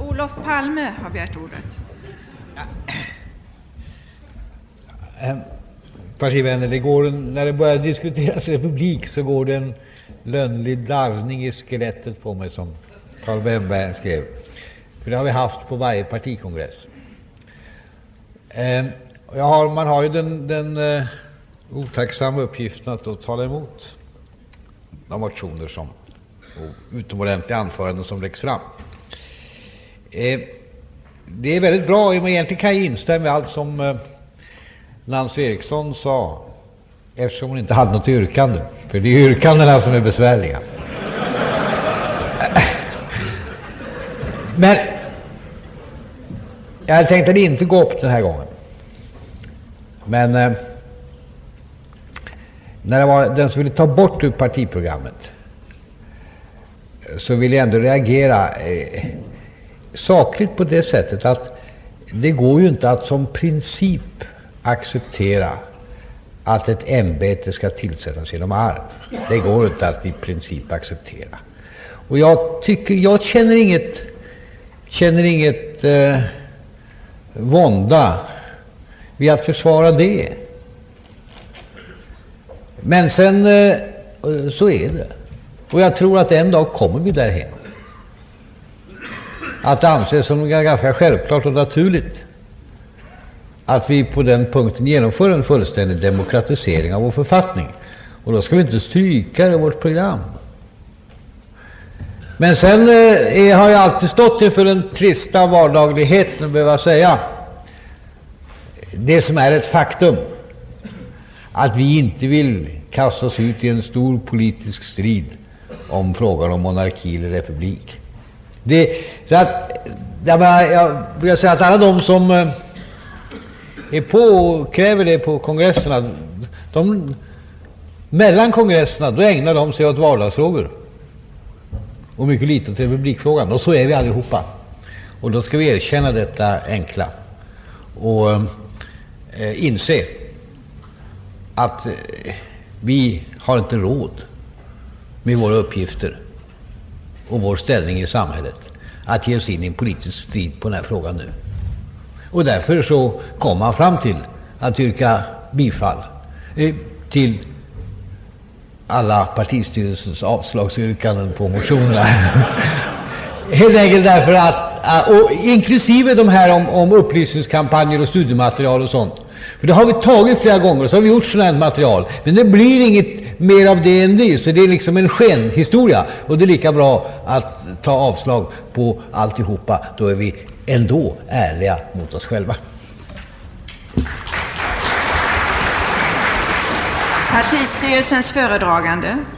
Olof Palme har begärt ordet. Partivänner, det går när det börjar diskuteras republik så går det en lönnlig darrning i skelettet på mig, som Carl Wennberg skrev. För det har vi haft på varje partikongress. Man har ju den otacksamma uppgiften att då tala emot de motioner som och utomordentliga anföranden som läggs fram. Det är väldigt bra, men egentligen kan jag instämma i allt som Nancy Eriksson sa, eftersom hon inte hade något yrkande. För det är yrkandena som är besvärliga. Men jag hade tänkt att inte gå upp den här gången. Men när det var den som ville ta bort ur partiprogrammet, så vill jag ändå reagera sakligt på det sättet att det går ju inte att som princip acceptera att ett ämbete ska tillsättas genom arv. Det går inte att i princip acceptera. Och jag känner inget vånda vid att försvara det. Men sen så är det. Och jag tror att en dag kommer vi därhen. Att det anses som ganska självklart och naturligt att vi på den punkten genomför en fullständig demokratisering av vår författning. Och då ska vi inte stryka det i vårt program. Men sen har jag alltid stått inför den trista vardagligheten, behöver säga. Det som är ett faktum. Att vi inte vill kasta oss ut i en stor politisk strid om frågan om monarki eller republik. Jag vill säga att alla de som är på och kräver det på kongresserna, mellan kongresserna, då ägnar de sig åt vardagsfrågor och mycket lite åt republikfrågan. Och så är vi allihopa. Och då ska vi erkänna detta enkla och inse att vi har inte råd med våra uppgifter och vår ställning i samhället att ge oss in i en politisk strid på den här frågan nu. Och därför så kom man fram till att yrka bifall till alla partistyrelsens avslagsyrkanden på motionerna. Helt enkelt därför att, och inklusive de här om upplysningskampanjer och studiematerial och sånt. För det har vi tagit flera gånger, så har vi gjort sådant här material. Men det blir inget mer av det än det, så det är liksom en skenhistoria. Och det är lika bra att ta avslag på alltihopa, då är vi ändå ärliga mot oss själva. Partistyrelsens föredragande.